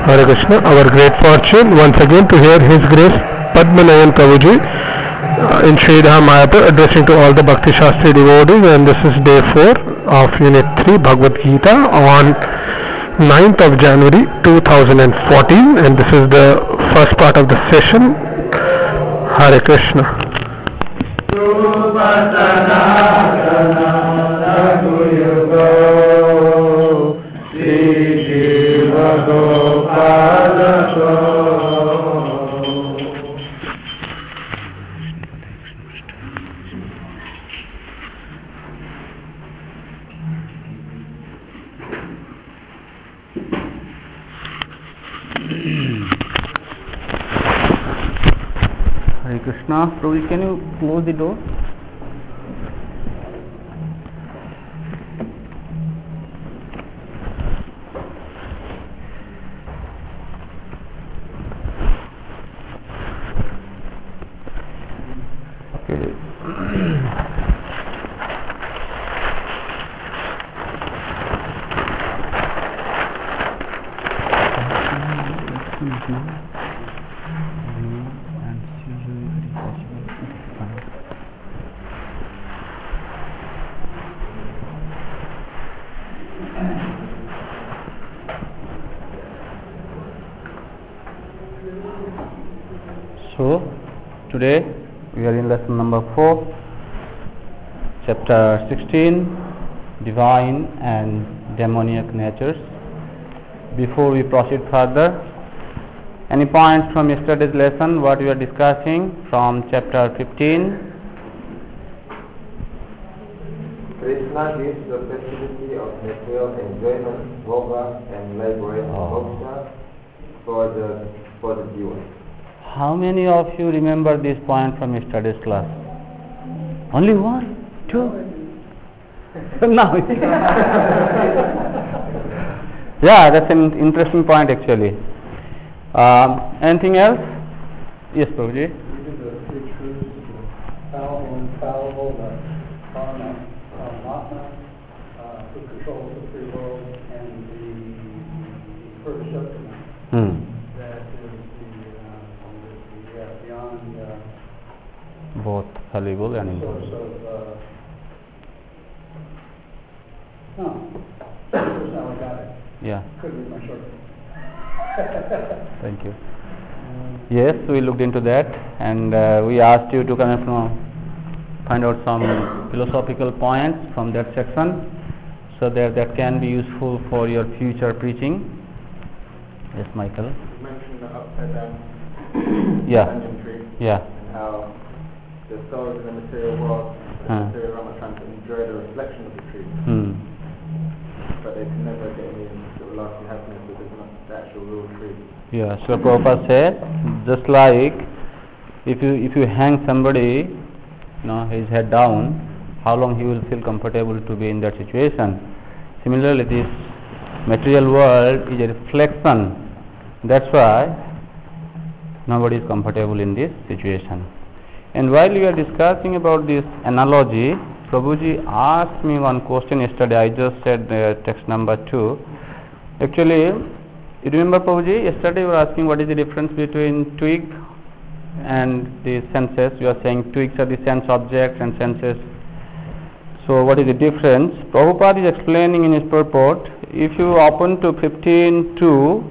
Hare Krishna. Our great fortune once again to hear His Grace Padmanayan Prabhuji in Sridhar Mayapur addressing to all the Bhakti Shastri devotees, and this is day 4 of Unit 3 Bhagavad Gita on 9th of January 2014, and this is the first part of the session. Hare Krishna. Hare Krishna. Prabhuji, can you close the door? So, today we are in lesson number 4, chapter 16, Divine and Demoniac Natures. Before we proceed further, any points from yesterday's lesson, what we are discussing from chapter 15? Krishna gives the facility of material enjoyment, bhoga and liberation moksha for the viewer. How many of you remember this point from yesterday's class? Only one? Two? No. Yeah, that's an interesting point actually. Anything else? Yes, Prabhuji. These are the three truths, the fallible, infallible, the Paramatma, who controls the three worlds, and the Purushottam, that is beyond Both fallible and source infallible. No, just now I got it. Yeah, Couldn't read my short. thank you. Yes, we looked into that, and we asked you to find out some philosophical points from that section, so that can be useful for your future preaching. Yes, Michael. You mentioned the upside down Yeah. banyan tree, Yeah. and how the souls in the material world, the material realm, are trying to enjoy the reflection of the tree, but they can never get any sort of lasting happiness because it's not the actual real tree. Yeah. So Prabhupada said, just like if you hang somebody, his head down, how long he will feel comfortable to be in that situation. Similarly, this material world is a reflection. That's why nobody is comfortable in this situation. And while we are discussing about this analogy, Prabhuji asked me one question yesterday. I just said text number 2. Actually, you remember, Prabhuji, yesterday we were asking what is the difference between twig and the senses. You are saying twigs are the sense objects and senses. So what is the difference? Prabhupada is explaining in his purport. If you open to 15:2,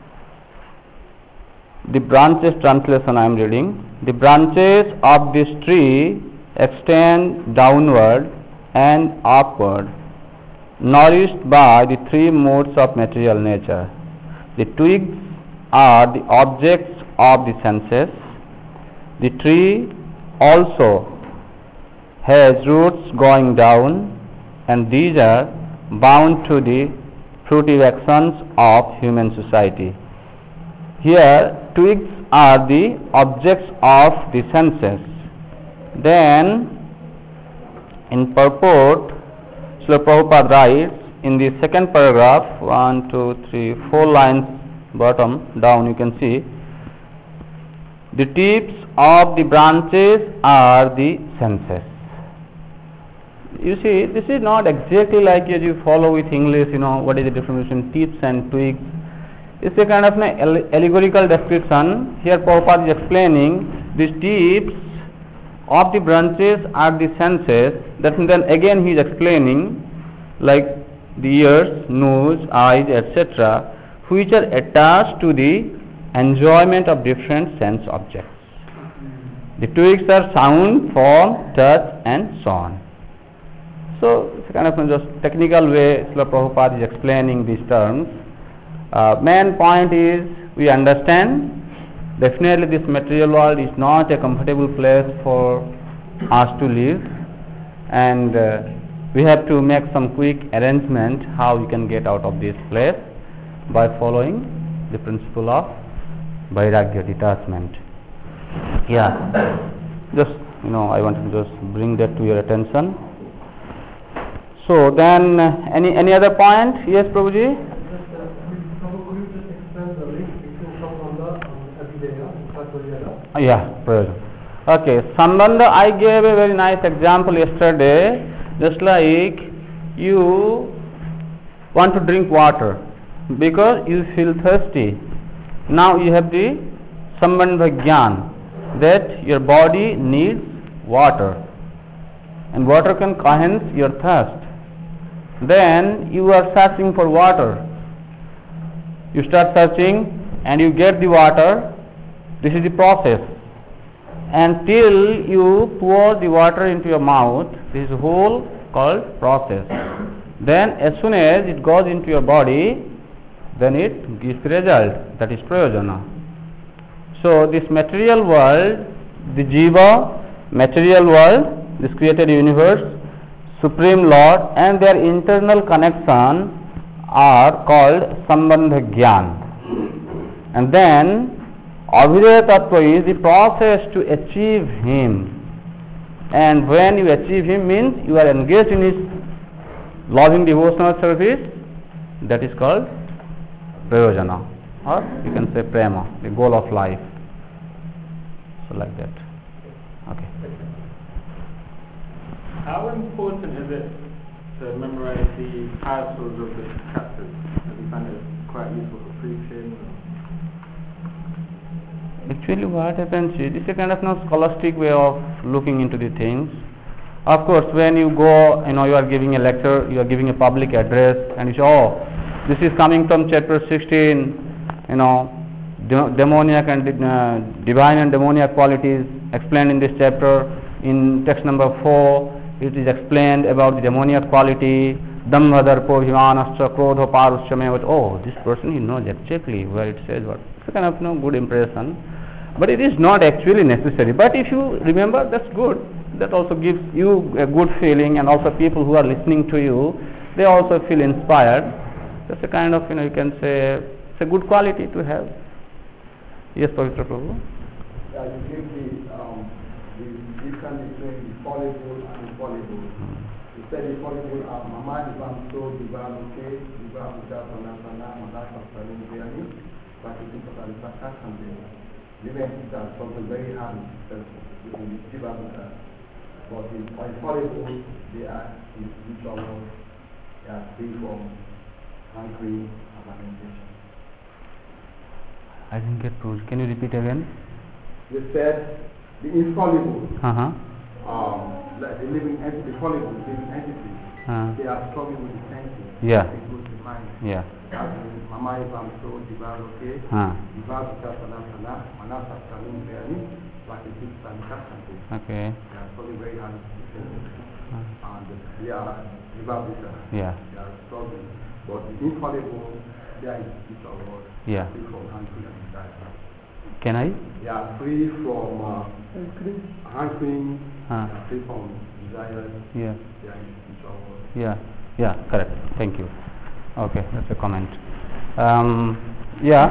the branches translation I am reading. The branches of this tree extend downward and upward, nourished by the three modes of material nature. The twigs are the objects of the senses. The tree also has roots going down, and these are bound to the fruitive actions of human society. Here, twigs are the objects of the senses. Then, in purport, Srila Prabhupada writes in the second paragraph, 1, 2, 3, 4 lines bottom down, you can see, the tips of the branches are the senses. You see, this is not exactly like as you follow with English, what is the difference between tips and twigs. It's a kind of an allegorical description. Here Prabhupada is explaining the tips of the branches are the senses. That then again he is explaining like the ears, nose, eyes, etc., which are attached to the enjoyment of different sense objects. The twigs are sound, form, touch, and so on. So it's a kind of just technical way Srila Prabhupada is explaining these terms. Main point is we understand definitely this material world is not a comfortable place for us to live, and we have to make some quick arrangement how we can get out of this place by following the principle of vairagya, detachment. Yeah, just I want to just bring that to your attention. So then any other point? Yes, Prabhuji? Yeah, prayer. Okay, Sambandha, I gave a very nice example yesterday. Just like you want to drink water because you feel thirsty. Now you have the Sambandha Gyan that your body needs water and water can quench your thirst. Then you are searching for water. You start searching and you get the water. This is the process. Until you pour the water into your mouth, this is whole called process. Then as soon as it goes into your body, then it gives the result, that is prayojana. So this material world, the jiva, material world, this created universe, Supreme Lord and their internal connection are called Sambandha Gyan. And then Abhidaya Tattva is the process to achieve Him. And when you achieve Him means you are engaged in His loving devotional service, that is called prayojana, or you can say prema, the goal of life. So like that. Okay. How important is it to memorize the titles of the chapters? Have you found it quite useful for preaching? Actually what happens is, this is a kind of scholastic way of looking into the things. Of course, when you go, you are giving a lecture, you are giving a public address, and you say, oh, this is coming from chapter 16, demoniac and divine and demoniac qualities explained in this chapter. In text number 4, it is explained about the demoniac quality, dambha darpo bhimanascha krodha paruscha. Oh, this person, he knows exactly where it says what. It's a kind of good impression. But it is not actually necessary. But if you remember, that's good. That also gives you a good feeling, and also people who are listening to you, they also feel inspired. That's a kind of, you can say, it's a good quality to have. Yes, Pavitra Prabhu? Yeah, you give the difference between the fallible and infallible. You said the fallible are Mama Ivanto, Divanuke, Divanuka, Panasana, Manasa, Salimbiani, but it is a Sakasam. Living is something very hard in Divanuka. But in infallible, they are in spiritual world, they are free from hankering and lamentation. I didn't get to. Can you repeat again? You said the infallible, Uh-huh. like the living entity, the fallible living entity, they are struggling with the senses. Yeah. It goes to mind. Yeah. That means Mama Ivanto, Divaroke, Divaruka Salasana, Manasa Salim Beani, Vakiti Sankasante. Okay. They are struggling very hard with the senses. And they are Divaruka. Yeah. They are struggling. But the infallible, they are in the spiritual world. Yeah. Free from hankering and desire. Can I? They are free from hankering, they are free from desire. Yeah. They are in the spiritual world. Yeah. Yeah. Correct. Thank you. Okay, that's a comment. Yeah.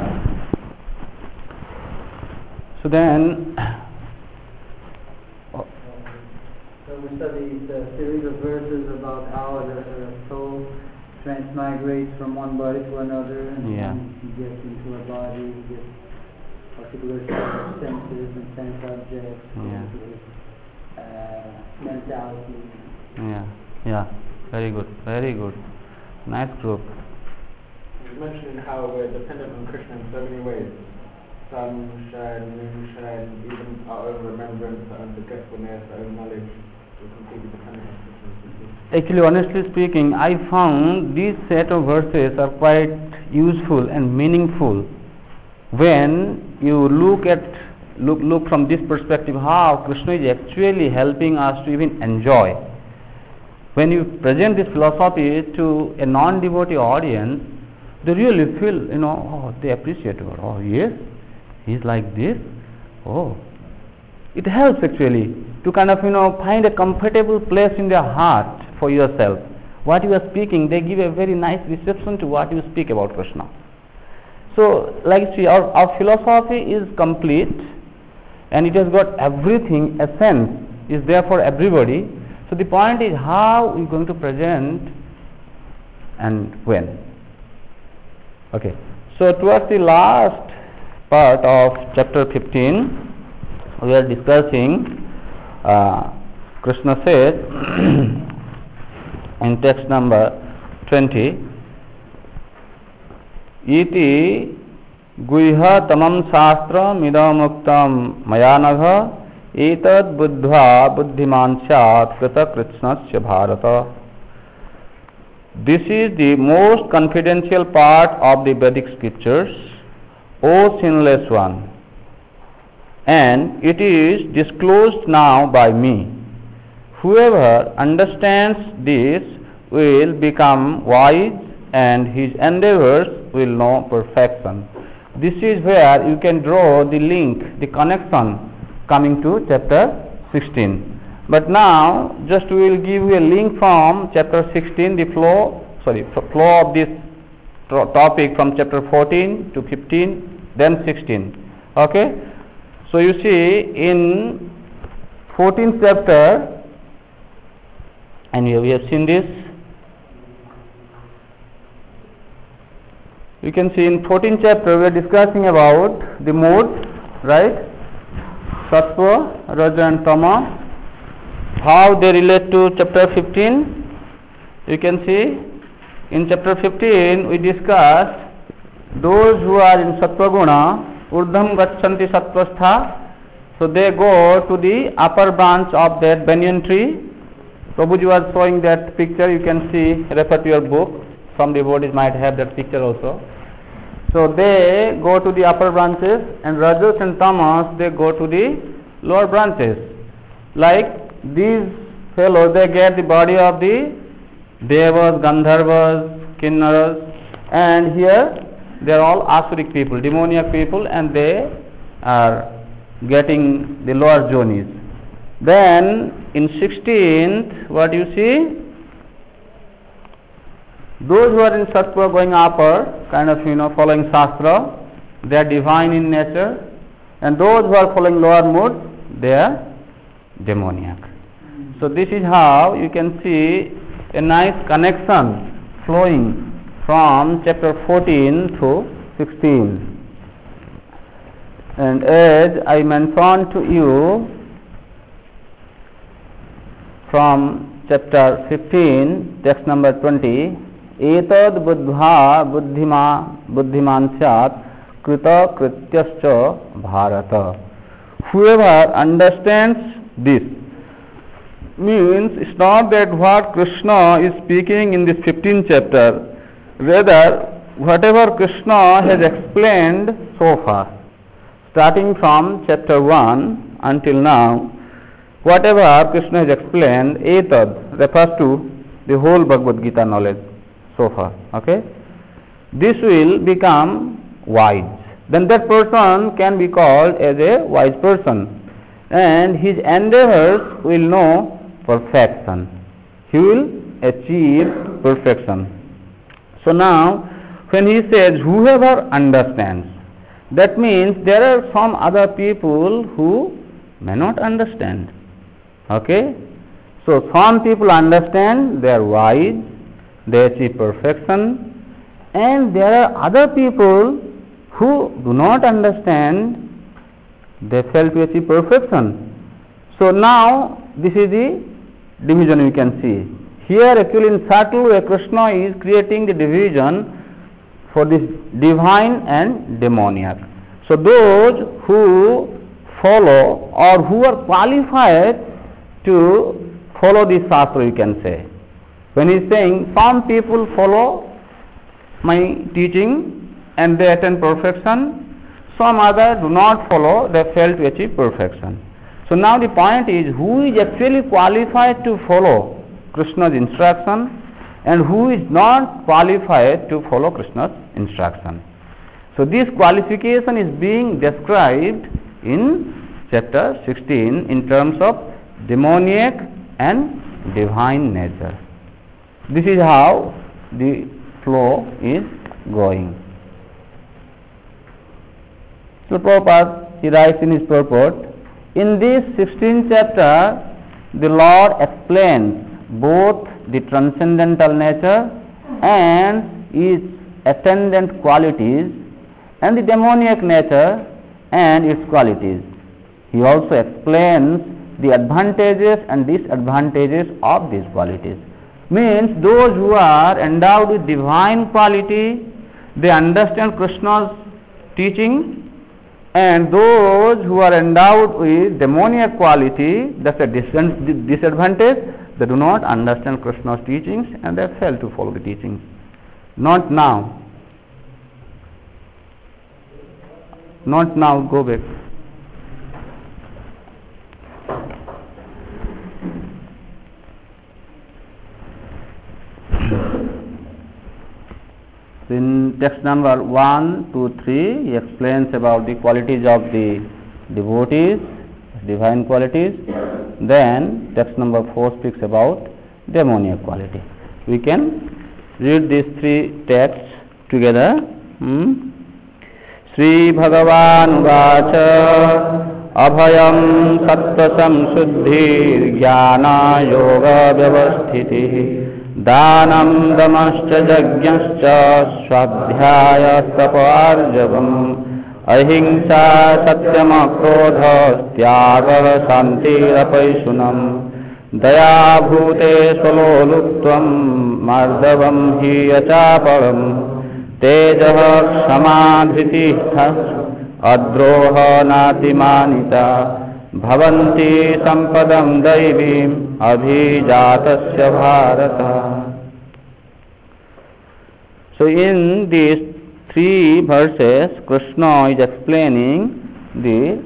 So then. So we studied a series of verses about how the soul transmigrates from one body to another, and he gets into a body, he gets particular senses and sense objects, mentality. Yeah, very good, nice group. mentioning how we're dependent on Krishna in so many ways. Sunshine, moonshine, even our own remembrance, our own forgetfulness, our own knowledge. We're completely dependent on Krishna. Actually, honestly speaking, I found these set of verses are quite useful and meaningful when you look from this perspective how Krishna is actually helping us to even enjoy. When you present this philosophy to a non-devotee audience, they really feel, oh, they appreciate it. Oh, yes, he's like this. Oh, it helps actually to kind of, find a comfortable place in their heart for yourself. What you are speaking, they give a very nice reception to what you speak about Krishna. So, like see, our philosophy is complete and it has got everything, essence is there for everybody. So the point is how we are going to present and when. Okay. So towards the last part of chapter 15, we are discussing, Krishna says in text number 20, iti guhya tamam shastra midamuktam mayanagha etad buddha buddhiman syat krita krishnasya bharata. This is the most confidential part of the Vedic scriptures, O sinless one, and it is disclosed now by me. Whoever understands this will become wise and his endeavors will know perfection. This is where you can draw the link, the connection coming to chapter 16. But now just we will give you a link from chapter 16, the flow of this topic from chapter 14 to 15, then 16. Okay? So you see in 14th chapter, and we have seen this, you can see in 14th chapter we are discussing about the modes, right? Sattva, Raja and Tama, how they relate to chapter 15. You can see in chapter 15 we discussed those who are in Sattva Guna, Urdham Gachanti Sattvastha, so they go to the upper branch of that banyan tree. Prabhuji was showing that picture, you can see, refer to your book, some devotees might have that picture also. So they go to the upper branches and Rajas and Tamas, they go to the lower branches. Like these fellows, they get the body of the Devas, Gandharvas, Kinnaras, and here they are all Asuric people, demoniac people, and they are getting the lower jonis. Then in 16th, what you see? Those who are in Sattva going upper, kind of following Shastra, they are divine in nature, and those who are following lower mood, they are demoniac. So this is how you can see a nice connection flowing from chapter 14 to 16. And as I mentioned to you from chapter 15, text number 20, etad buddha buddhiman syat krita krityascha bharata. Whoever understands this, means it's not that what Krishna is speaking in this 15th chapter, rather whatever Krishna has explained so far, starting from chapter 1 until now, whatever Krishna has explained, etad refers to the whole Bhagavad Gita knowledge so far. Okay? This will become wise. Then that person can be called as a wise person, and his endeavors will know perfection. He will achieve perfection. So now, when he says whoever understands, that means there are some other people who may not understand. Okay? So some people understand, they are wise, they achieve perfection, and there are other people who do not understand, they fail to achieve perfection. So now this is the division we can see. Here actually in subtle way Krishna is creating the division for this divine and demoniac. So those who follow or who are qualified to follow this Shastra, you can say. When he is saying some people follow my teaching and they attain perfection, some others do not follow, they fail to achieve perfection. So now the point is, who is actually qualified to follow Krishna's instruction and who is not qualified to follow Krishna's instruction. So this qualification is being described in chapter 16 in terms of demoniac and divine nature. This is how the flow is going. So Prabhupada, he writes in his purport, in this 16th chapter, the Lord explains both the transcendental nature and its attendant qualities and the demoniac nature and its qualities. He also explains the advantages and disadvantages of these qualities. Means those who are endowed with divine quality, they understand Krishna's teaching, and those who are endowed with demoniac quality, that's a disadvantage. They do not understand Krishna's teachings and they fail to follow the teachings. Not now. Not now, go back. In text number 1, 2, 3, he explains about the qualities of the devotees, divine qualities. Then text number 4 speaks about demoniac quality. We can read these three texts together. Sri Bhagavan Vacha Abhayam Sattva Samshuddhi Jnana Yoga Vyavasthiti Danam Damascha Jagyascha Swadhyaya Taparjavam Ahimsa Satyam Akrodha Tyagah Shantirapaisunam Daya Bhute Swalolutvam Mardavam Hi Achaparam Tejah Samadhritih Adroha Natimanita Bhavanti Sampadam Daivim Abhijatasya Bharata. So in these three verses, Krishna is explaining the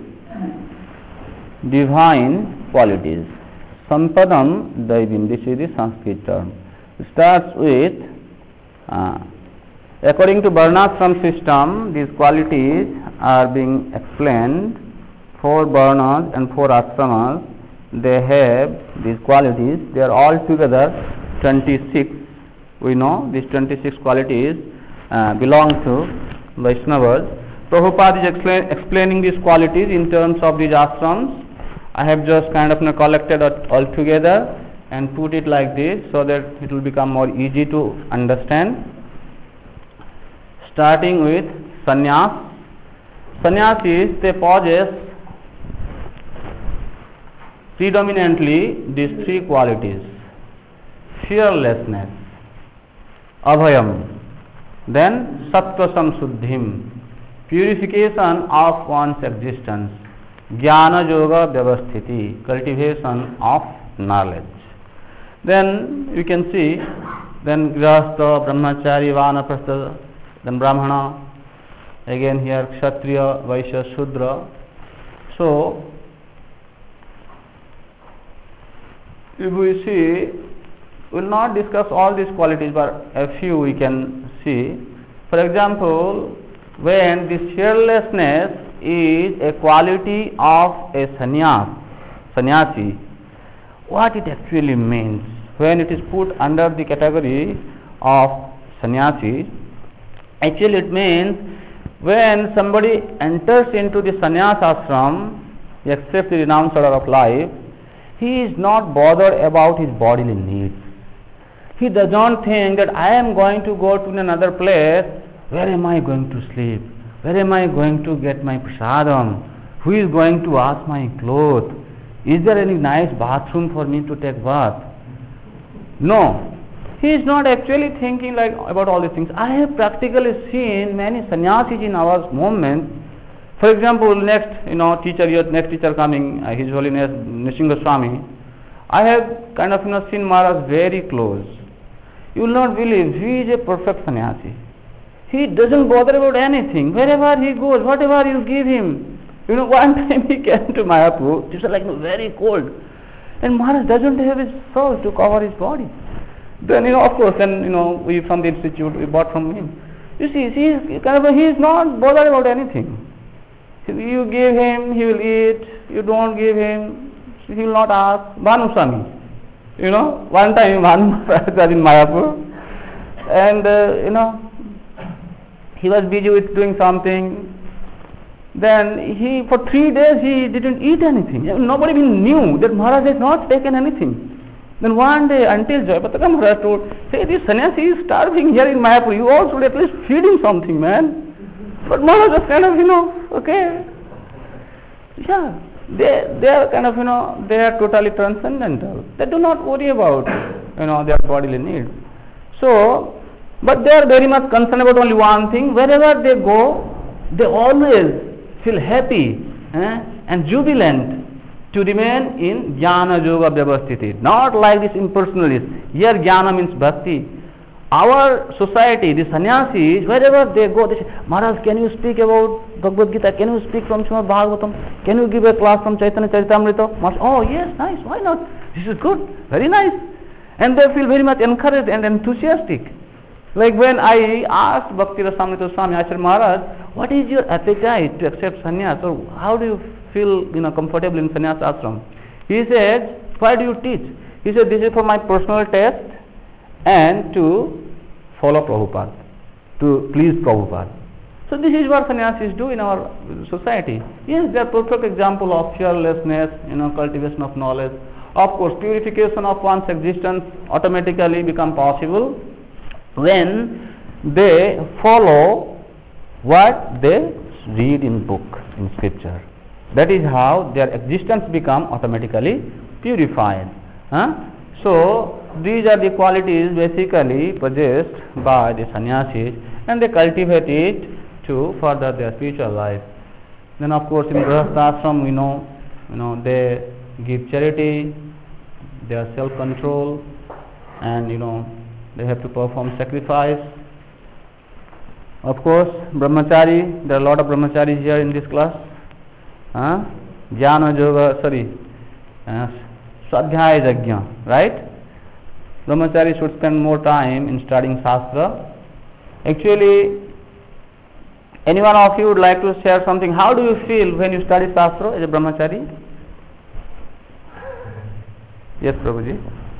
divine qualities. Sampadam Daivim, this is the Sanskrit term. It starts with, according to Varnashram system, these qualities are being explained. 4 Varnas and 4 Ashramas, they have these qualities. They are all together 26. We know these 26 qualities belong to Vaishnavas. Prabhupada is explaining these qualities in terms of these ashrams. I have just kind of collected it all together and put it like this so that it will become more easy to understand. Starting with sannyas. Sannyasis, they possess predominantly these 3 qualities: fearlessness, abhayam, then sattva samshuddhim, purification of one's existence, jnana yoga vyavasthiti, cultivation of knowledge. Then we can see, then grihastha, brahmachari, vanaprastha, then brahmana, again here kshatriya, vaishya, shudra. So if we see, we will not discuss all these qualities, but a few we can see. For example, when this fearlessness is a quality of a sannyasi, what it actually means? When it is put under the category of sannyasi, actually it means when somebody enters into the sannyas ashram, he accepts the renounced order of life, he is not bothered about his bodily needs. He does not think that I am going to go to another place, where am I going to sleep? Where am I going to get my prasadam? Who is going to wash my clothes? Is there any nice bathroom for me to take bath? No. He he is not actually thinking like about all these things. I have practically seen many sannyasis in our movement. For example, next teacher coming, His Holiness Nrsimha Swami. I have kind of seen Maharaj very close. You will not believe, he is a perfect sannyasi. He doesn't bother about anything. Wherever he goes, whatever you give him. One time he came to Mayapur. It was like very cold, and Maharaj doesn't have his shawl to cover his body. Then of course, we from the institute we bought from him. You see, he is not bothered about anything. You give him, he will eat. You don't give him, he will not ask. Bhanu Swami, one time Bhanu was in Mayapur, and he was busy with doing something. Then for 3 days he didn't eat anything. Nobody even knew that Maharaj has not taken anything. Then one day, until Jayapataka Maharaj told, hey, this sannyasi is starving here in Mayapur. You all should at least feed him something, man. But Maharaj was kind of, okay. Yeah, they are kind of, they are totally transcendental. They do not worry about, their bodily needs. So, but they are very much concerned about only one thing. Wherever they go, they always feel happy and jubilant to remain in Jnana Yoga Vyavasthiti. Not like this impersonalist. Here Jnana means Bhakti. Our society, the sannyasis, wherever they go, they say, Maharaj, can you speak about Bhagavad Gita? Can you speak from Srimad Bhagavatam? Can you give a class from Chaitanya Charitamrita? Maharaj, oh yes, nice, why not? This is good, very nice. And they feel very much encouraged and enthusiastic. Like when I asked Bhakti Rasamrita Swami, I said, Maharaj, what is your appetite to accept sannyas? Or how do you feel comfortable in sannyas ashram? He said, why do you teach? He said, this is for my personal taste and to follow Prabhupada, to please Prabhupada. So this is what sannyasis do in our society. Yes, they are perfect example of fearlessness, cultivation of knowledge. Of course, purification of one's existence automatically become possible when they follow what they read in book, in scripture. That is how their existence become automatically purified. So these are the qualities basically possessed by the sannyasis, and they cultivate it to further their spiritual life. Then of course in Grihastha ashram we know they give charity, they are self-control, and they have to perform sacrifice. Of course, brahmachari, there are a lot of brahmacharis here in this class. Jnana Yoga, Swadhyaya Yajna, right? Brahmachari should spend more time in studying Shastra. Actually, any one of you would like to share something? How do you feel when you study Shastra as a brahmachari? Yes, Prabhuji.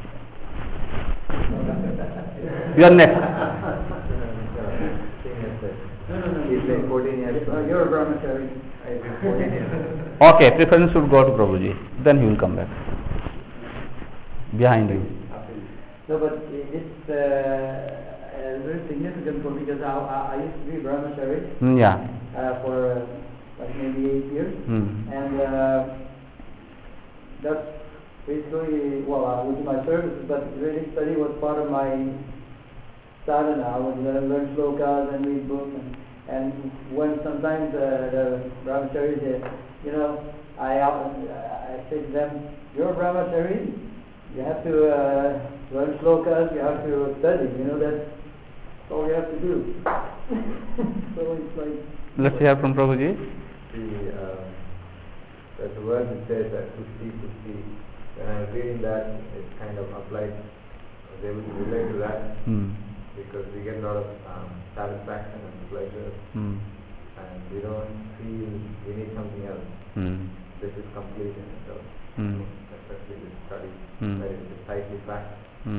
You are next. You're a brahmachari. Okay, preference should go to Prabhuji. Then he will come back. Behind you. No, but it's very significant for me because I used to be brahmachari. Yeah. For like maybe 8 years. And that's basically, with my services, but really study was part of my sadhana. I would learn slokas and read books. And when sometimes the brahmacharis say, I say to them, you're a brahmachari, you have to learn slokas, you have to study, that's all you have to do. So it's like... Let's hear from Prabhuji. There's a word that says that pushti. When I was reading that, it kind of applied, I was able to relate to that, because we get a lot of satisfaction and pleasure, and we don't feel we need something else. This is complete in itself. Especially this study, that is precisely fact.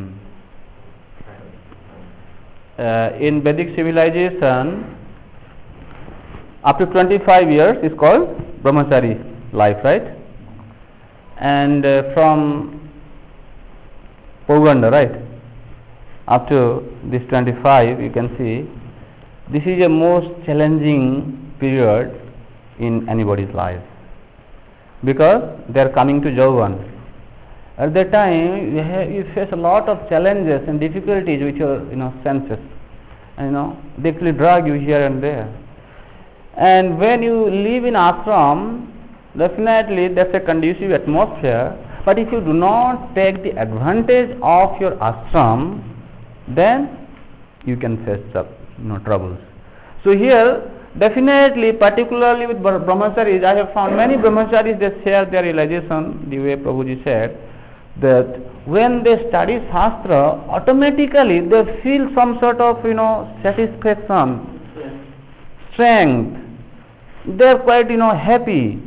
In Vedic civilization, up to 25 years is called brahmachari life, right? And from Poganda, right, up to this 25, you can see this is a most challenging period in anybody's life, because they are coming to Jauvan, At that time, you face a lot of challenges and difficulties with your senses, and they actually drag you here and there. And when you live in ashram, definitely that's a conducive atmosphere. But if you do not take the advantage of your ashram, then you can face troubles. So here, definitely, particularly with brahmacharis, I have found many brahmacharis, they share their realization the way Prabhuji said, that when they study Shastra, automatically they feel some sort of satisfaction, strength. They are quite happy.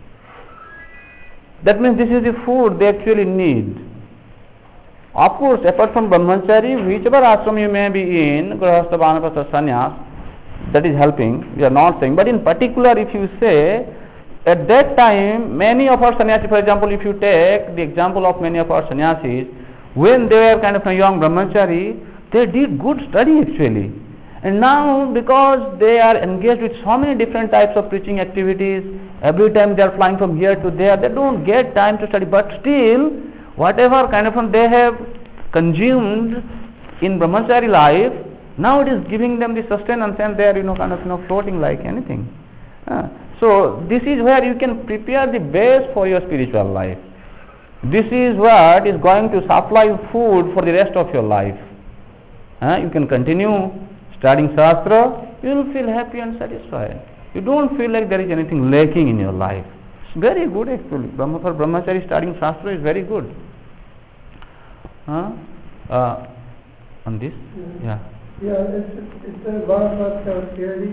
That means this is the food they actually need. Of course, apart from brahmachari, whichever ashram you may be in, grahastha, vanaprastha, sannyas, that is helping, we are not saying. But in particular, if you say, at that time, many of our sannyasis, for example, if you take the example of many of our sannyasis, when they were kind of a young brahmachari, they did good study actually. And now, because they are engaged with so many different types of preaching activities, every time they are flying from here to there, they don't get time to study. But still, whatever kind of they have consumed in brahmachari life, now it is giving them the sustenance, and they are floating like anything. So this is where you can prepare the base for your spiritual life. This is what is going to supply food for the rest of your life. You can continue studying Shastra, you will feel happy and satisfied. You don't feel like there is anything lacking in your life. It's very good actually. For brahmachari, studying Shastra is very good. On this? Yeah. Yeah, it says vanaprastha austerity.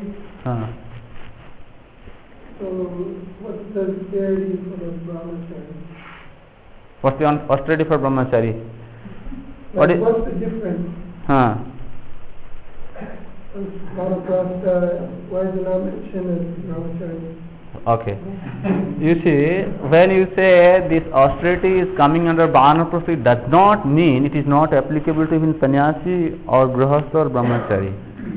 So what's the austerity for the brahmachari? What's the austerity for brahmachari? What's the difference? Vanaprastha, why is it not mentioned as brahmachari? Okay. You see, when you say this austerity is coming under vanaprastha, it does not mean it is not applicable to even sannyasi or grihastha or brahmachari.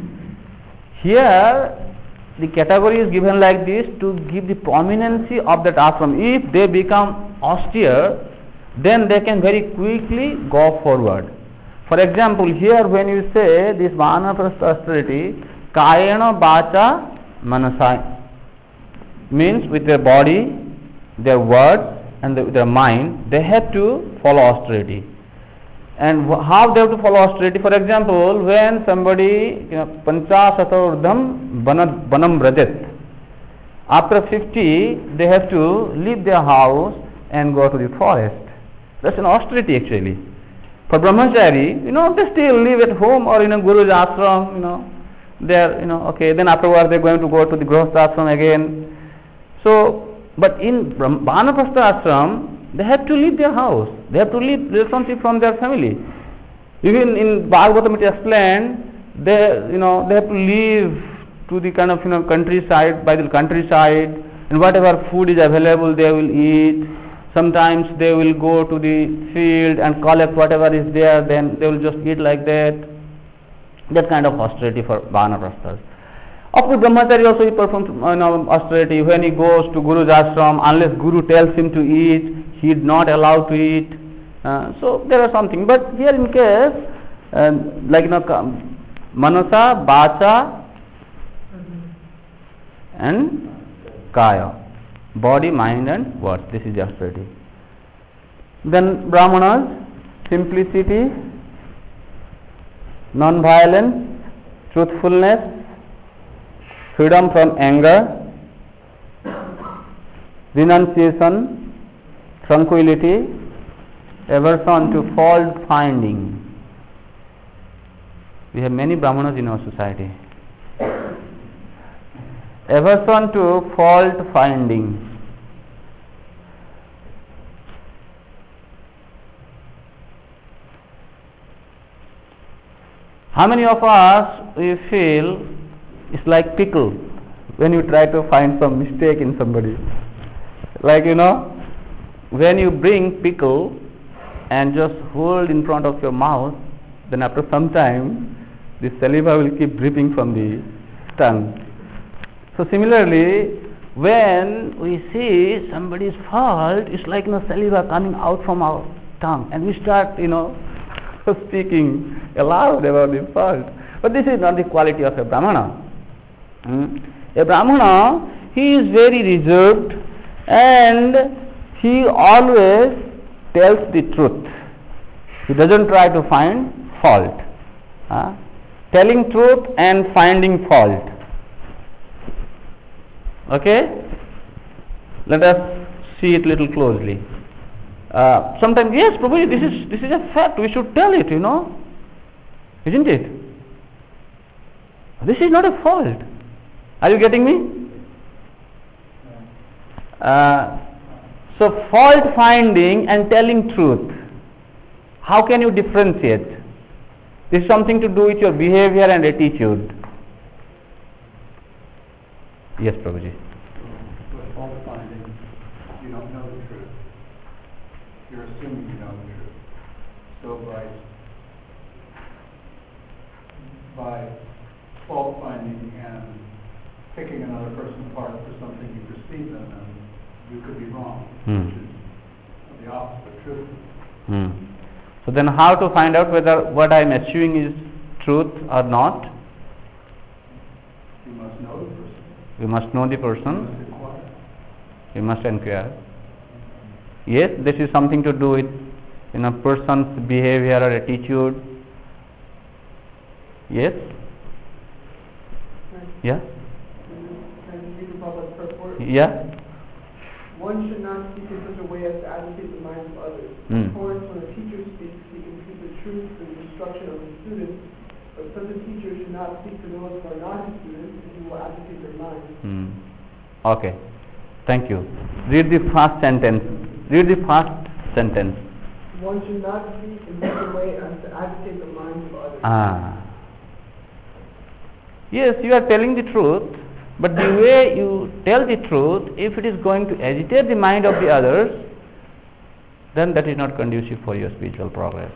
Here, the category is given like this to give the prominency of that ashram. If they become austere, then they can very quickly go forward. For example, here when you say this vanaprastha austerity, kayana vacha manasa, means with their body, their words and their mind, they have to follow austerity. And how they have to follow austerity? For example, when somebody panchasaturdham banam brajet, after 50 they have to leave their house and go to the forest. That's an austerity actually. For brahmachari, they still live at home or in a guru's ashram, they are, okay, then afterwards they are going to go to the grihastha ashram again. So, but in vanaprastha ashram, they have to leave their house. They have to leave relationship from their family. Even in Bhagavatam it is explained, they have to leave to the kind of countryside, by the countryside, and whatever food is available they will eat. Sometimes they will go to the field and collect whatever is there, then they will just eat like that. That kind of austerity for vanaprasthas. Of course, brahmachari also he performs austerity. When he goes to Guru's ashram, unless Guru tells him to eat, he is not allowed to eat. So there are something. But here in case, manasa, vacha, and kaya, body, mind, and words. This is austerity. Then brahmanas, simplicity, non-violence, truthfulness, freedom from anger, renunciation, tranquility, aversion to fault finding. We have many brahmanas in our society. Aversion to fault finding. How many of us we feel it's like pickle when you try to find some mistake in somebody? Like when you bring pickle and just hold in front of your mouth, then after some time the saliva will keep dripping from the tongue. So similarly, when we see somebody's fault, it's like saliva coming out from our tongue and we start, speaking aloud about the fault. But this is not the quality of a Brahmana. A Brahmana, he is very reserved and he always tells the truth. He doesn't try to find fault. Telling truth and finding fault. Okay? Let us see it little closely. Sometimes, yes, Prabhuji, this is a fact. We should tell it, isn't it? This is not a fault. Are you getting me? So fault finding and telling truth. How can you differentiate? This is something to do with your behavior and attitude. Yes, Prabhuji. With fault finding, you don't know the truth. You're assuming you know the truth. So by fault finding and picking another person apart for something you perceive in them, you could be wrong, which is the opposite of truth. So then how to find out whether what I am assuming is truth or not? You must know the person. We must know the You person. must inquire. We must inquire. Yes, this is something to do with a person's behavior or attitude. Yes? Yeah? Yeah? One should not speak in such a way as to agitate the minds of others. Of course, when a teacher speaks, he can speak the truth for the instruction of his students, but such a teacher should not speak to those who are not his students, and he will agitate their minds. Okay. Thank you. Read the first sentence. Read the first sentence. One should not speak in such a way as to agitate the minds of others. Yes, you are telling the truth, but the way you tell the truth, if it is going to agitate the mind of the others, then that is not conducive for your spiritual progress.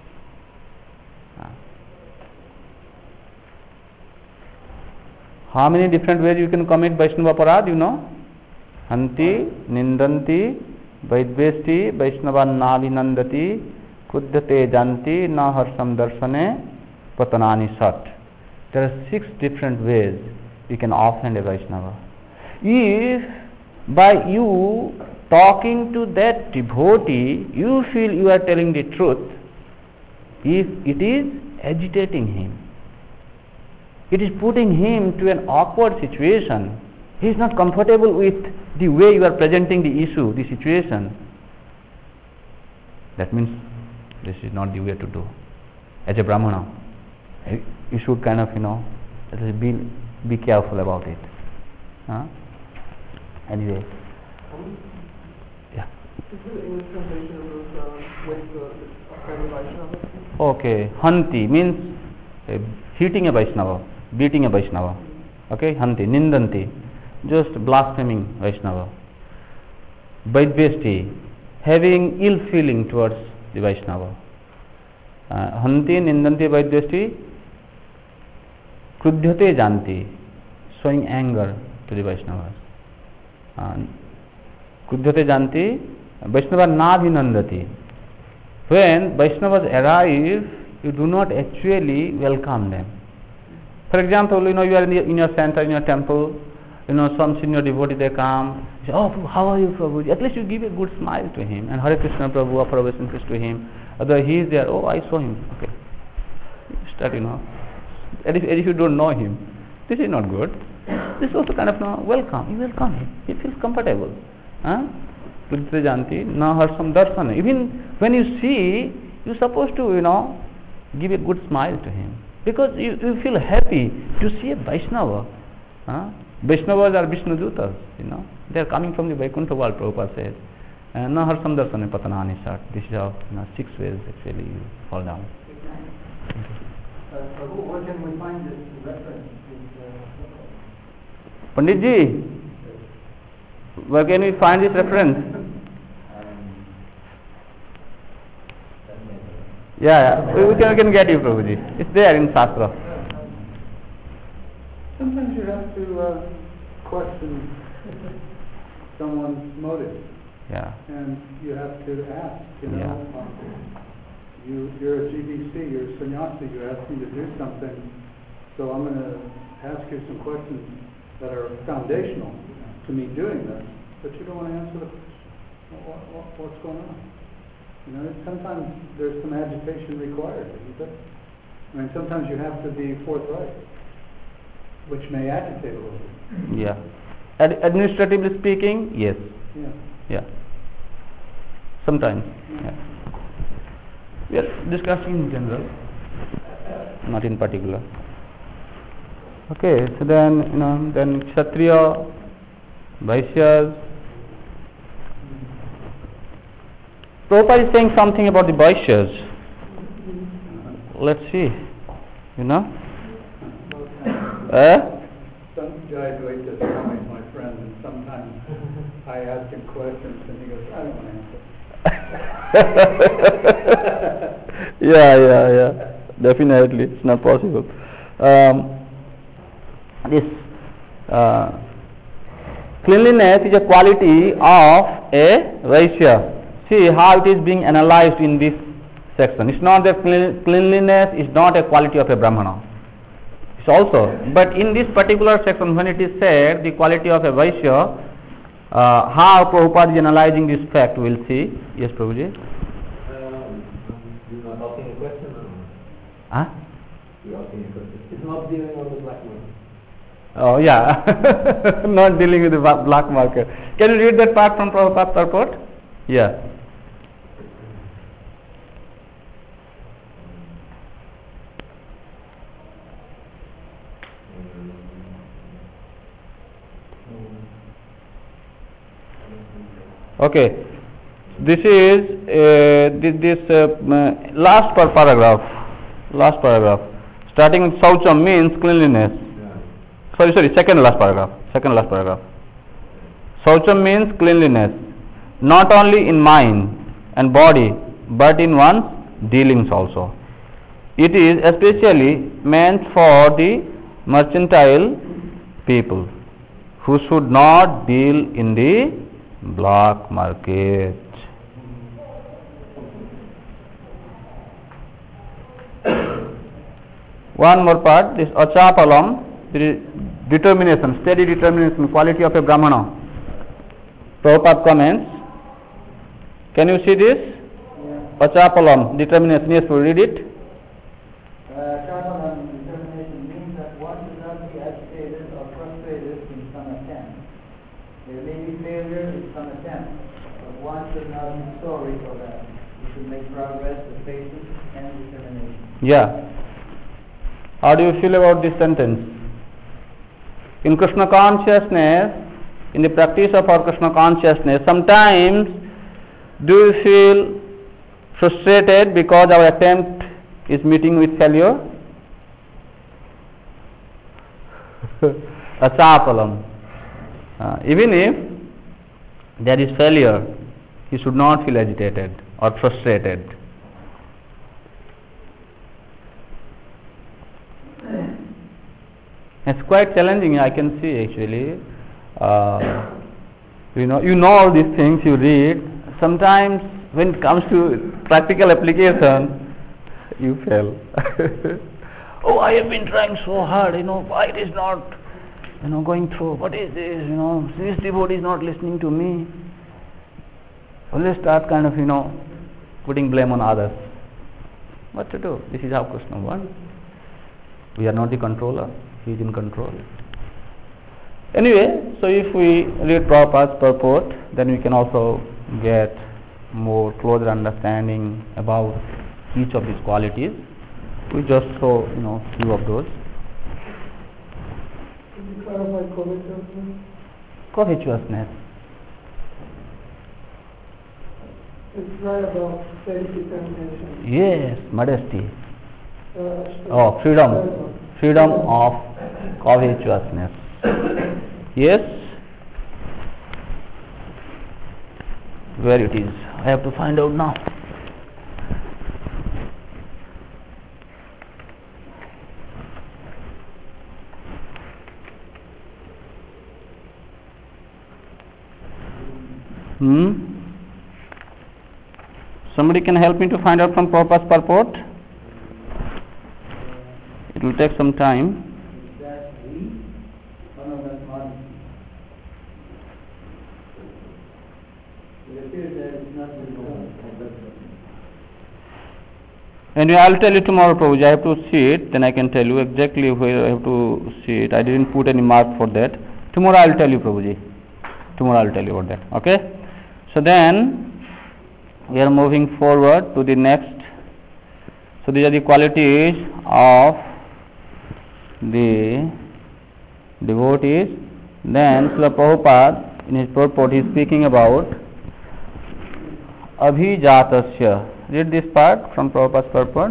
How many different ways you can commit Vaishnava Parad, Hanti, Nindanti, Vaidvesti, Vaishnava Navinandati, Kuddhate Janti, Na Harsham Darshane, Patanani Sat. There are 6 different ways you can offend a Vaishnava. If by you talking to that devotee, you feel you are telling the truth, if it is agitating him, it is putting him to an awkward situation, he is not comfortable with the way you are presenting the issue, the situation, that means this is not the way to do. As a Brahmana, you should kind of, be careful about it. Anyway. Yeah. Is the English translation of those ways to offend a Vaishnava? Okay. Hanti means hitting a Vaishnava, beating a Vaishnava. Okay. Hanti. Nindanti, just blaspheming Vaishnava. Vaidvesti, having ill feeling towards the Vaishnava. Hanti, Nindanti, Vaidvesti. Kruddhyate Janti, showing anger to the Vaishnavas. Kruddhyate Janti, Vaishnava Navinandati. When Vaishnavas arrive, you do not actually welcome them. For example, you are in your center, in your temple, some senior devotee, they come, say, oh, how are you, Prabhu? At least you give a good smile to him, and Hare Krishna Prabhu, offer obeisances to him. Otherwise, he is there, oh, I saw him. Okay. Start, as if you don't know him. This is not good. This is also kind of welcome. You welcome him. He feels comfortable. Puditra Janti, na harsham darshana. Even when you see, you're supposed to, give a good smile to him. Because you feel happy to see a Vaishnava. Vaishnavas are Vishnu Dutas, They are coming from the Vaikuntha world, Prabhupada says. Na harsham darshana patanani sat. This is how 6 ways actually you fall down. Where can we find this reference? Pandit ji, where can we find this reference? We can get you, Prabhuji. It's there in Shastra. Sometimes you have to question someone's motive. Yeah. And you have to ask, you're a GBC, you're a sannyasi, you asked me to do something, so I'm going to ask you some questions that are foundational to me doing this, but you don't want to answer the question. What's going on? Sometimes there's some agitation required, isn't it? I mean, sometimes you have to be forthright, which may agitate a little bit. Yeah. Administratively speaking, yes. Yeah. Yeah. Sometimes. Yeah. We are discussing in general, not in particular. Okay, so then Kshatriya, Vaishyas. Prabhupada is saying something about the Vaishyas. Let's see. Some guy Advaita is always my friend, and sometimes I ask him questions and he goes, I don't want to answer. Yeah. Definitely, it's not possible. This cleanliness is a quality of a Vaishya. See how it is being analyzed in this section. It's not that cleanliness is not a quality of a Brahmana. It's also, but in this particular section, when it is said the quality of a Vaishya, how Prabhupada is analyzing this fact, we'll see. Yes, Prabhuji. You're not asking a question? Huh? You're asking a question. It's not dealing on the black market. Oh, yeah. Not dealing with the black market. Can you read that part from Prabhupada's purport? Yeah. Okay. This is last paragraph. Starting with Saucham means cleanliness. Sorry, second last paragraph. Saucham means cleanliness, not only in mind and body, but in one's dealings also. It is especially meant for the mercantile people who should not deal in the black market. One more part, this achapalam, determination, steady determination, quality of a Brahmana. Prabhupada comments. Can you see this? Yeah. Achapalam, determination. Yes, we read it. Achapalam, determination means that one should not be agitated or frustrated in some attempt. There may be failure in some attempt, but one should not be sorry for that. We should make progress with patience and determination. Yeah. How do you feel about this sentence? In Krishna consciousness, in the practice of our Krishna consciousness, sometimes do you feel frustrated because our attempt is meeting with failure? Achapalam. Even if there is failure, you should not feel agitated or frustrated. It's quite challenging, I can see actually. You know all these things you read. Sometimes when it comes to practical application, you fail. Oh, I have been trying so hard, why it is not, going through. What is this, this devotee is not listening to me. Always start kind of, putting blame on others. What to do? This is how Krishna wants. We are not the controller. He is in control. Anyway, so if we read Prabhupada's purport, then we can also get more closer understanding about each of these qualities. We just saw, few of those. Could you clarify covetousness? Covetousness. It's right about steady determination. Yes, modesty. Freedom of covetousness. Yes? Where it is? I have to find out now. Somebody can help me to find out from Prabhupada's purport? It will take some time. Is that we? Oh no, that's not. It appears that it's not the God. Anyway, I'll tell you tomorrow, Prabhuji. I have to see it, then I can tell you exactly where I have to see it. I didn't put any mark for that. Tomorrow I'll tell you, Prabhuji. Tomorrow I'll tell you about that. Okay? So then, we are moving forward to the next. So these are the qualities of the devotees. Then Srila Prabhupada, in his purport, he is speaking about Abhijatasya. Read this part from Prabhupada's purport.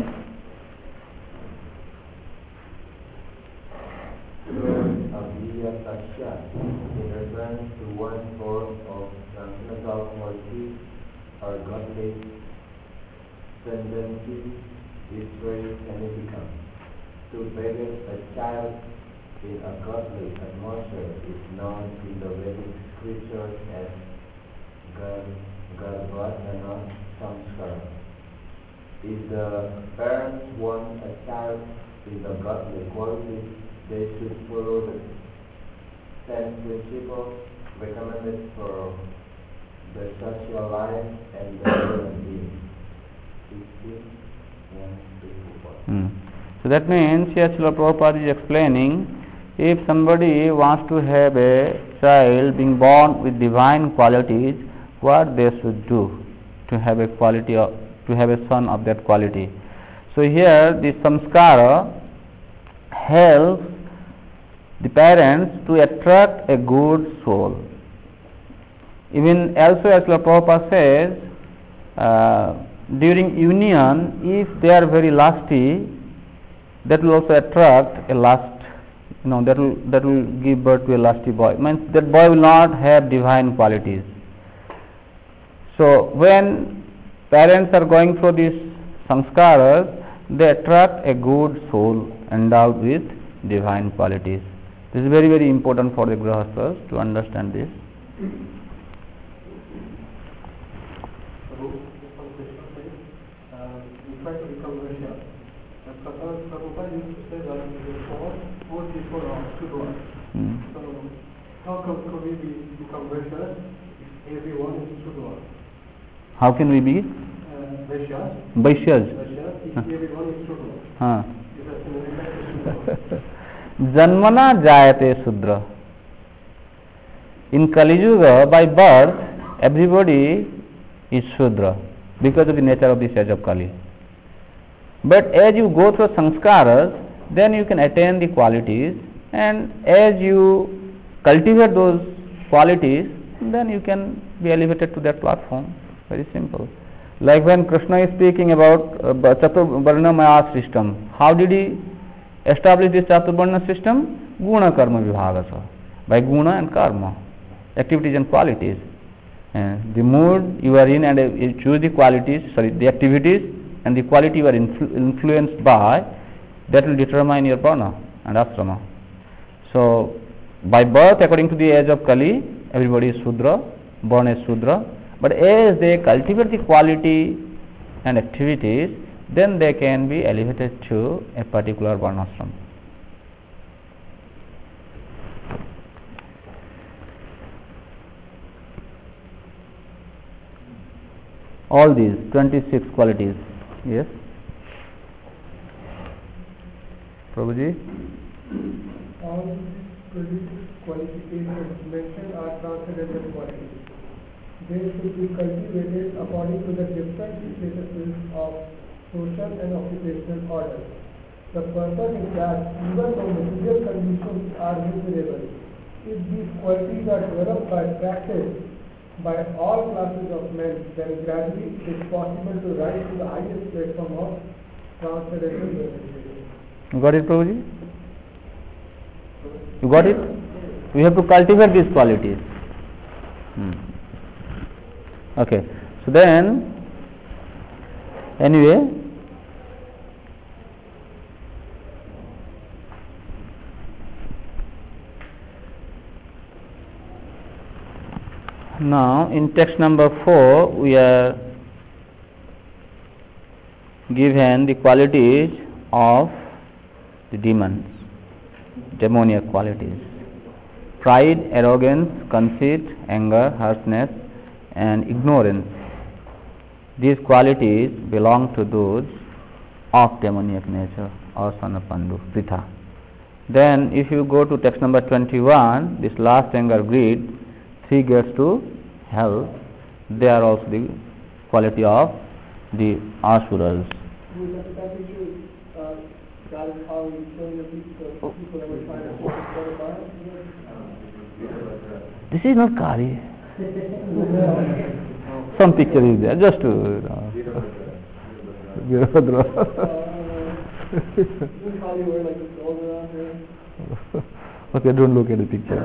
Abhijatasya, in reference to one source of transcendental qualities or godly tendencies, this way can it become. To beget a child in a godly atmosphere is known in the Vedic scriptures as Garbhadhana Samskara. If the parents want a child with a godly quality, they should follow the 10 principles recommended for the social life and the human being. So that means here Srila Prabhupada is explaining, if somebody wants to have a child being born with divine qualities, what they should do to have a quality of, to have a son of that quality. So here the samskara helps the parents to attract a good soul. Even also as Srila Prabhupada says, during union, if they are very lusty, that will also attract a lust, that will give birth to a lusty boy. Means that boy will not have divine qualities. So when parents are going through these samskaras, they attract a good soul endowed with divine qualities. This is very, very important for the grahasthas to understand this. We try to become Russia. And Prabhupada used to say that there are four people of Sudra. So how can we become Russia if everyone is Sudra? How can we be? Vaishyas. Vaishyas. If everyone is Sudra. Janmana jayate Sudra. In Kali Yuga, by birth, everybody is Sudra because of the nature of the age of Kali. But as you go through sanskaras, then you can attain the qualities, and as you cultivate those qualities, then you can be elevated to that platform. Very simple. Like when Krishna is speaking about Chaturvarna Maya system, how did he establish this Chaturvarna system? Guna Karma Vibhagasa. By Guna and Karma, activities and qualities. The mood you are in, and you choose the qualities, the activities and the quality you are influenced by, that will determine your varna and ashrama. So by birth, according to the age of Kali, everybody is Sudra, born as Sudra. But as they cultivate the quality and activities, then they can be elevated to a particular varnashram. All these 26 qualities. Yes? Prabhuji? All these qualifications mentioned are transcendental qualities. They should be cultivated according to the different statuses of social and occupational order. The purpose is that even though material conditions are miserable, if these qualities are developed by practice by all classes of men, then gradually it is possible to rise to the highest platform of transcendental realization. You got it, Prabhuji? You got it? We have to cultivate these qualities. Okay. So then, anyway, now in text number 4 we are given the qualities of the demons, demoniac qualities. Pride, arrogance, conceit, anger, harshness and ignorance. These qualities belong to those of demoniac nature or son of Pandu, Pritha. Then if you go to text number 21, this last anger, greed, 3 gets to hell. They are also the quality of the asuras. God is calling killing the people that were trying to fortify. This is not Kali. Some picture is there, just to Virabhadra. Kali wear like a gold around here. Okay, don't look at the picture.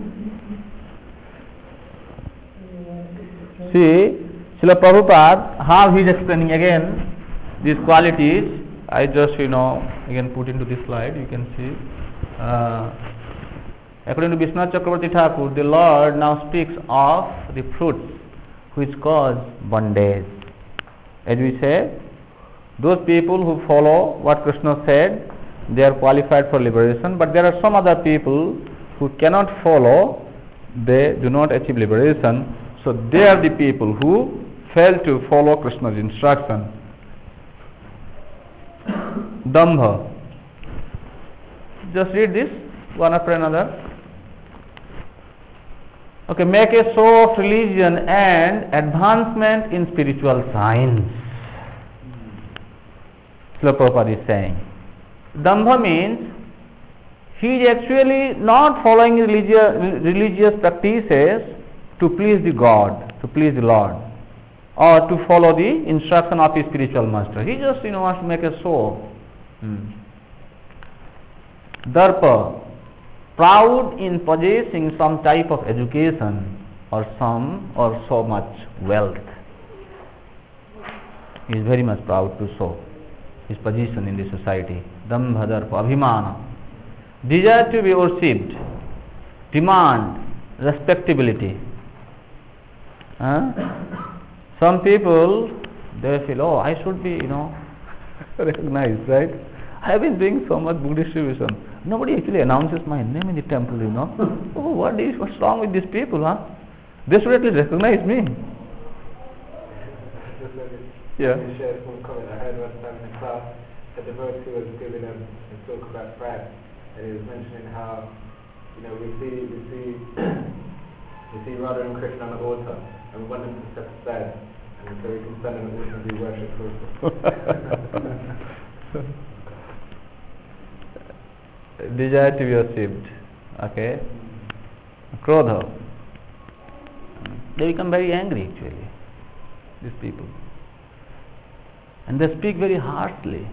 See, Srila Prabhupada, how he is explaining again these qualities. I just, again put into this slide, you can see. According to Vishwanath Chakravarti Thakur, the Lord now speaks of the fruits which cause bondage. As we say, those people who follow what Krishna said, they are qualified for liberation, but there are some other people who cannot follow, they do not achieve liberation, so they are the people who fail to follow Krishna's instruction. Dambha. Just read this one after another. Okay, make a show of religion and advancement in spiritual science. Srila Prabhupada is saying. Dambha means he is actually not following religious practices to please the God, to please the Lord, or to follow the instruction of his spiritual master. He just wants to make a show. Darpa, proud in possessing some type of education or so much wealth. He is very much proud to show his position in the society. Dambha, Darpa, Abhimana, desire to be worshipped, demand respectability. Some people, they feel, oh, I should be, recognized, right? I have been doing so much book distribution. Nobody actually announces my name in the temple, Oh, what's wrong with these people, They should at least recognize me. Yeah. You shared one comment I heard one time in class. A devotee was giving a talk about pride, and he was mentioning how, we see Radha and Krishna on the altar, and we want them to step aside, and so we can stand on the altar and be worshipped. Desire to be worshipped. Okay. Krodha. They become very angry actually, these people. And they speak very harshly.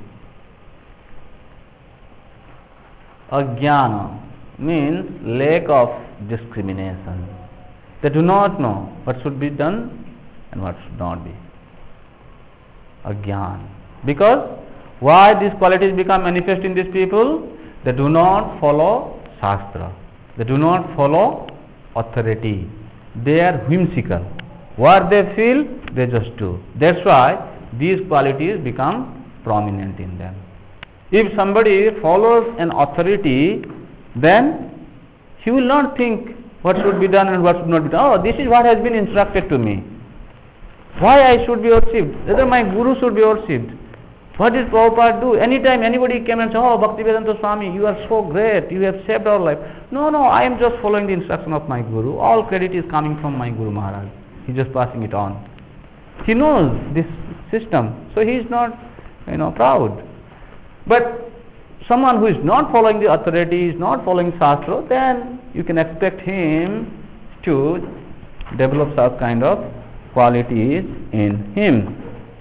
Ajnana means lack of discrimination. They do not know what should be done and what should not be. Ajnana. Because why these qualities become manifest in these people? They do not follow Shastra. They do not follow authority. They are whimsical. What they feel, they just do. That's why these qualities become prominent in them. If somebody follows an authority, then he will not think what should be done and what should not be done. Oh, this is what has been instructed to me. Why I should be worshipped? Whether my guru should be worshipped. What did Prabhupada do? Anytime anybody came and said, oh, Bhaktivedanta Swami, you are so great, you have saved our life. No, I am just following the instruction of my guru. All credit is coming from my Guru Maharaj. He is just passing it on. He knows this system, so he is not, proud. But someone who is not following the authority, is not following Shastra, then you can expect him to develop such kind of qualities in him.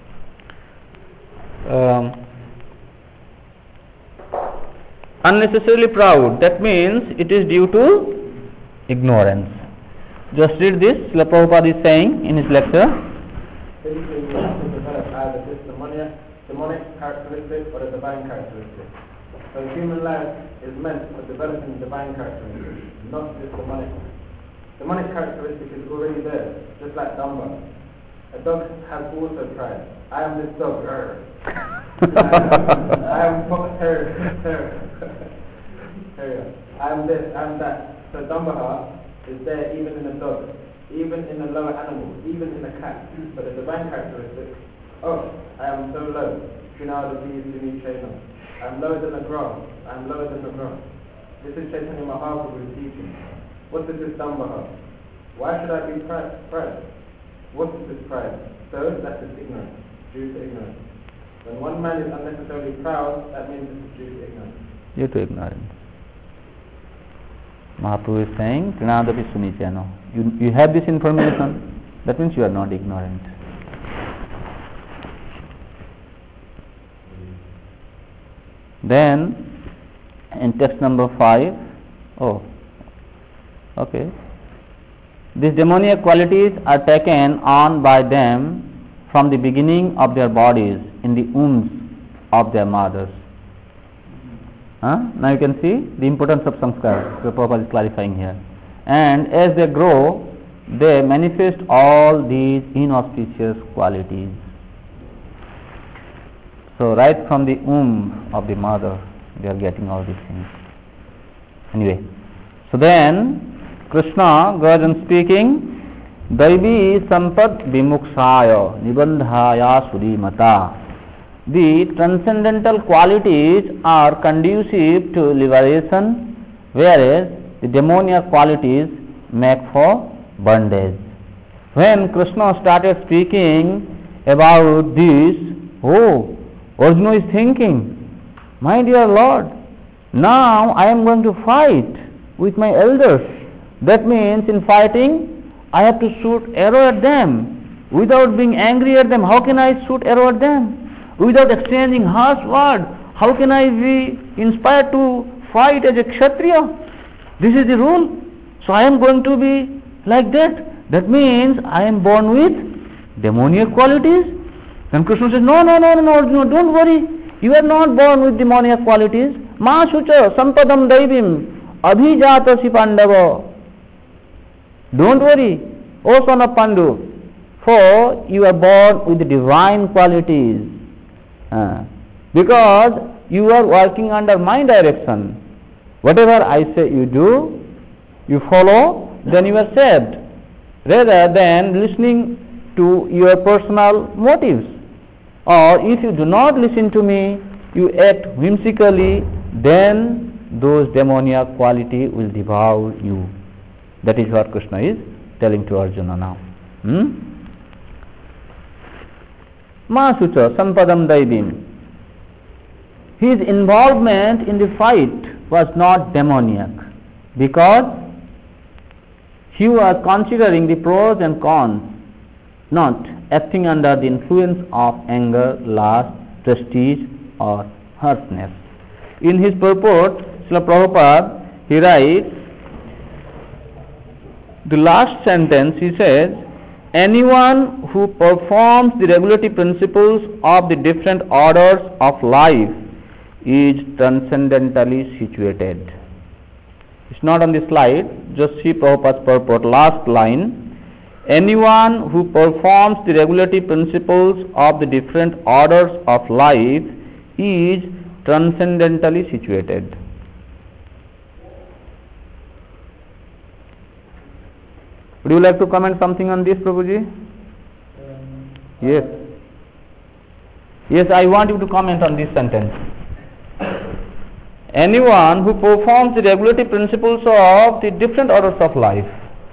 Unnecessarily proud, that means it is due to ignorance. Just read this, Srila Prabhupada is saying in his lecture. Basically, we have to develop either this demonic characteristic or the divine characteristic. So human life is meant for developing divine characteristics, not just demonic. Demonic characteristic is already there, just like Damba. A dog has also pride. I am this dog. I'm that. So Dhammaha is there even in a dog, even in a lower animal, even in a cat. But the divine characteristic, I am so low. I'm lower than the grass. I'm lower than the grass. This is Chaitanya Mahaprabhu's teaching. What is this Dhammaha? Why should I be proud? What is this pride? So that is ignorance, due to ignorance. When one man is unnecessarily proud, that means it is due to ignorance. Due to ignorance. Mahaprabhu is saying, Trinadapi Sunichano. You have this information, that means you are not ignorant. Then, in text number 5, these demoniac qualities are taken on by them from the beginning of their bodies in the wombs of their mothers. Now you can see the importance of samskar. Prabhupada is clarifying here. And as they grow, they manifest all these inauspicious qualities. So right from the womb of the mother, they are getting all these things. Anyway, so then Krishna goes on speaking, Daivi Sampad Vimukshaya Nibandhaya Surimata. The transcendental qualities are conducive to liberation, whereas the demoniac qualities make for bondage. When Krishna started speaking about this, Arjuna is thinking, my dear Lord, now I am going to fight with my elders. That means in fighting, I have to shoot arrow at them without being angry at them. How can I shoot arrow at them? Without exchanging harsh words, how can I be inspired to fight as a Kshatriya? This is the rule. So I am going to be like that. That means I am born with demoniac qualities. Then Krishna says, no, Arjuna, don't worry. You are not born with demoniac qualities. Ma shucha sampadam daivim abhijatasi pandava. Don't worry, O son of Pandu, for you are born with the divine qualities. Because you are working under my direction. Whatever I say you do, you follow, then you are saved. Rather than listening to your personal motives. Or if you do not listen to me, you act whimsically, then those demoniac qualities will devour you. That is what Krishna is telling to Arjuna now. Masucha Sampadam Daivim. His involvement in the fight was not demoniac because he was considering the pros and cons, not acting under the influence of anger, lust, prestige or harshness. In his purport, Srila Prabhupada, he writes, the last sentence he says, anyone who performs the regulative principles of the different orders of life is transcendentally situated. It's not on the slide, just see Prabhupada's purport, last line. Anyone who performs the regulative principles of the different orders of life is transcendentally situated. Would you like to comment something on this, Prabhuji? Yes. Yes, I want you to comment on this sentence. Anyone who performs the regulative principles of the different orders of life.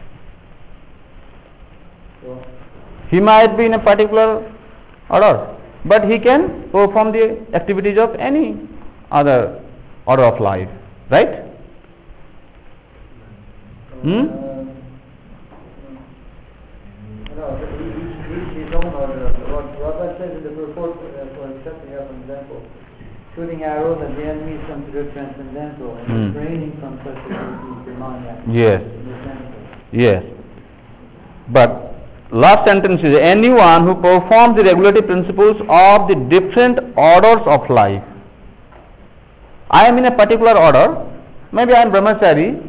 He might be in a particular order, but he can perform the activities of any other order of life, right? What says in the purport for accepting here, for example, shooting arrows at the enemy is considered transcendental, and refraining from such activities demoniac. Yes. But last sentence is, anyone who performs the regulative principles of the different orders of life. I am in a particular order, maybe I am brahmachari,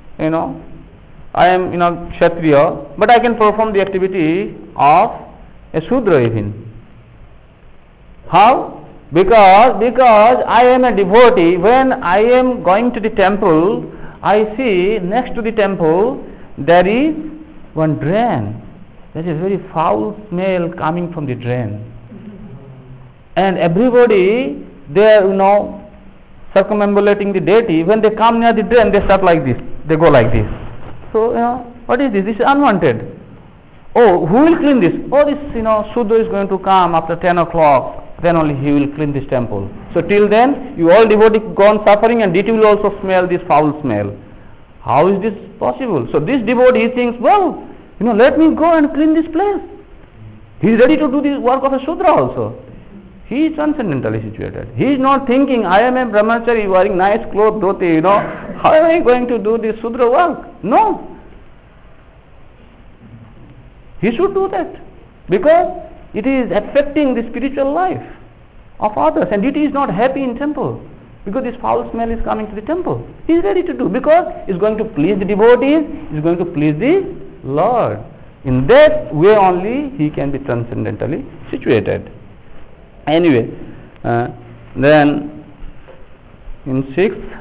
I am kshatriya, but I can perform the activity of a Shudra even. How? Because I am a devotee, when I am going to the temple, I see next to the temple there is one drain. There is a very foul smell coming from the drain. And everybody, they are, circumambulating the deity. When they come near the drain, they start like this. They go like this. So, what is this? This is unwanted. Oh, who will clean this? Oh, this, Sudra is going to come after 10 o'clock. Then only he will clean this temple. So till then, you all devotees go on suffering, and deity will also smell this foul smell. How is this possible? So this devotee thinks, well, let me go and clean this place. He is ready to do the work of a Sudra also. He is transcendentally situated. He is not thinking, I am a brahmachari wearing nice clothes, dhoti, how am I going to do this Sudra work? No. He should do that. Because it is affecting the spiritual life of others, and deity is not happy in temple because this foul smell is coming to the temple. He is ready to do because it's going to please the devotees, it's going to please the Lord. In that way only he can be transcendentally situated. Anyway, then in 6th,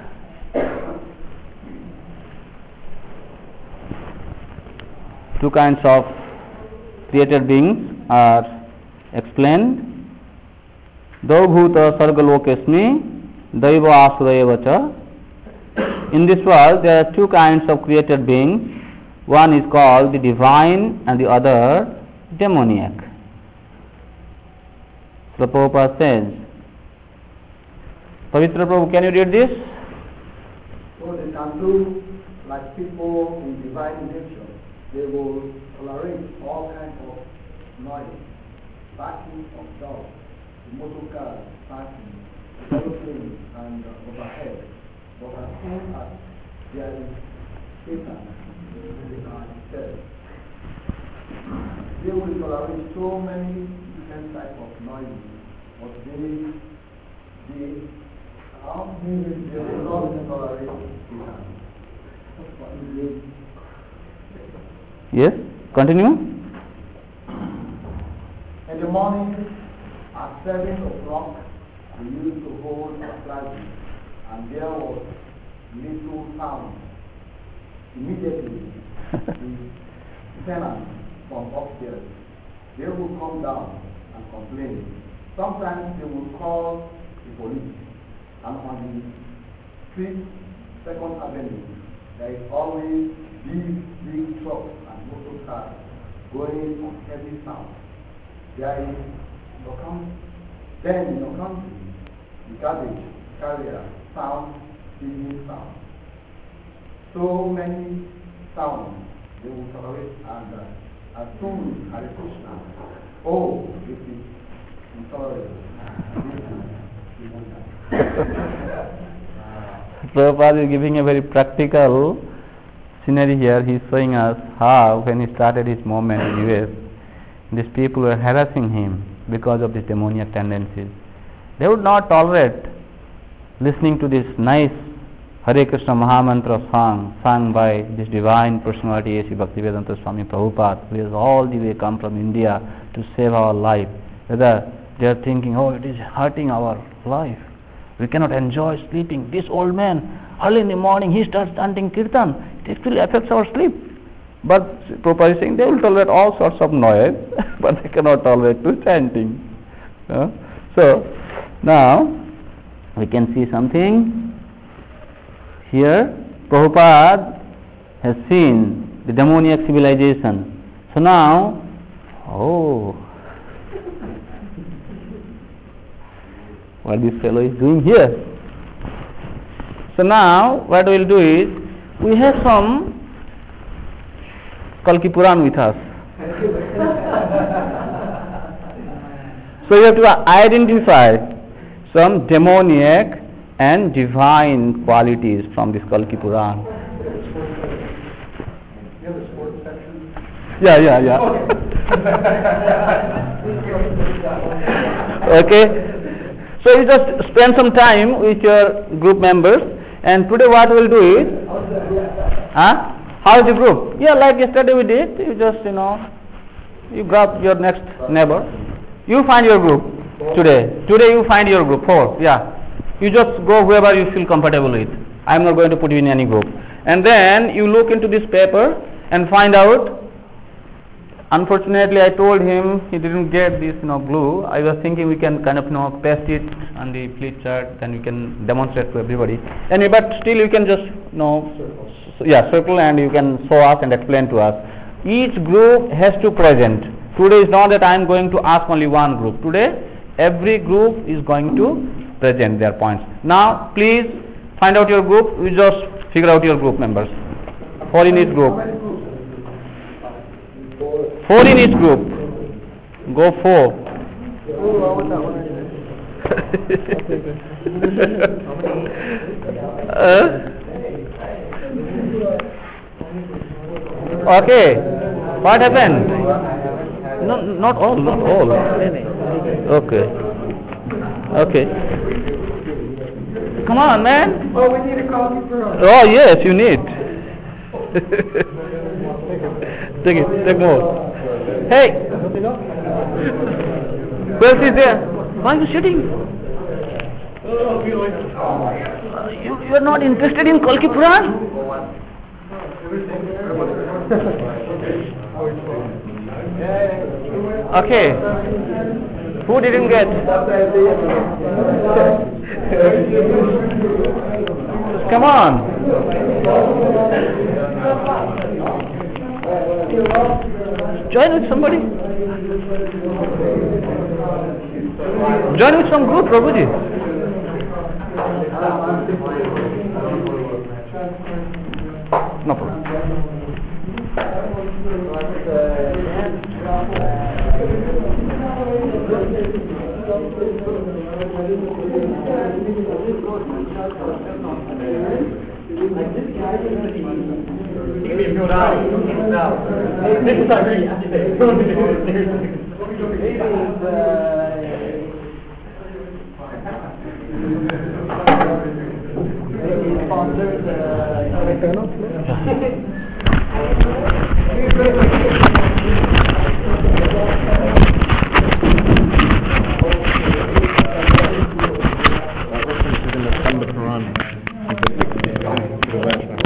two kinds of created beings are explained. Daubhuta sargalokesmi daiva asurayevacha. In this world there are two kinds of created beings. One is called the divine and the other demoniac. So Prabhupada says, Pavitra Prabhu, can you read this? So they can do like people in divine nature. They will tolerate all kinds of noise, barking of dogs, motor cars, passing, aeroplanes, and overhead. But as soon as there is Satan, they will tolerate so many different types of noise, but they will not tolerate Satan. Yes, continue. In the morning, at 7 o'clock, we used to hold our classes, and there was little sound. Immediately, the tenants from upstairs, they would come down and complain. Sometimes they would call the police, and on the street, 2nd Avenue, there is always big trucks and motor cars going on heavy sound. There is then in your country, the garbage carrier sound, big sound. So many sounds they will tolerate, and as soon as Hare Krishna, it is intolerable. Prabhupada is giving a very practical scenario here. He is showing us how when he started his movement in US, these people were harassing him because of these demoniac tendencies. They would not tolerate listening to this nice Hare Krishna Mahamantra song sung by this divine personality A.C. Bhaktivedanta Swami Prabhupada, who has all the way come from India to save our life. Whether they are thinking, it is hurting our life. We cannot enjoy sleeping. This old man, early in the morning, he starts chanting kirtan. It actually affects our sleep. But Prabhupada is saying they will tolerate all sorts of noise, but they cannot tolerate to chanting. So, now, we can see something. Here, Prabhupada has seen the demoniac civilization. So now, what this fellow is doing here. So now, what we will do is, we have some Kalki Puran with us. So you have to identify some demoniac and divine qualities from this Kalki Puran. Yeah. Okay. So you just spend some time with your group members, and today what we will do is, how is the group? Yeah, like yesterday we did. You just, you grab your next neighbor. You find your group. Today you find your group, 4. Yeah. You just go whoever you feel comfortable with. I am not going to put you in any group. And then you look into this paper and find out. Unfortunately, I told him he didn't get this, glue. I was thinking we can kind of, paste it on the flip chart, then we can demonstrate to everybody. Anyway, but still you can just, circle and you can show us and explain to us. Each group has to present. Today is not that I am going to ask only one group. Today, every group is going to present their points. Now, please find out your group. You just figure out your group members. 4 in each group. 4 in each group. Go 4. Okay. What happened? No, not all. Okay. Come on, man. Oh, we need a coffee for us. Oh, yes, you need. Take more. Hey! Who else is there? Why are you sitting? You are not interested in Kalki Puran? Okay. Who didn't get? Come on. Join with somebody. Join with some group, Prabhuji. No problem. Sponsors,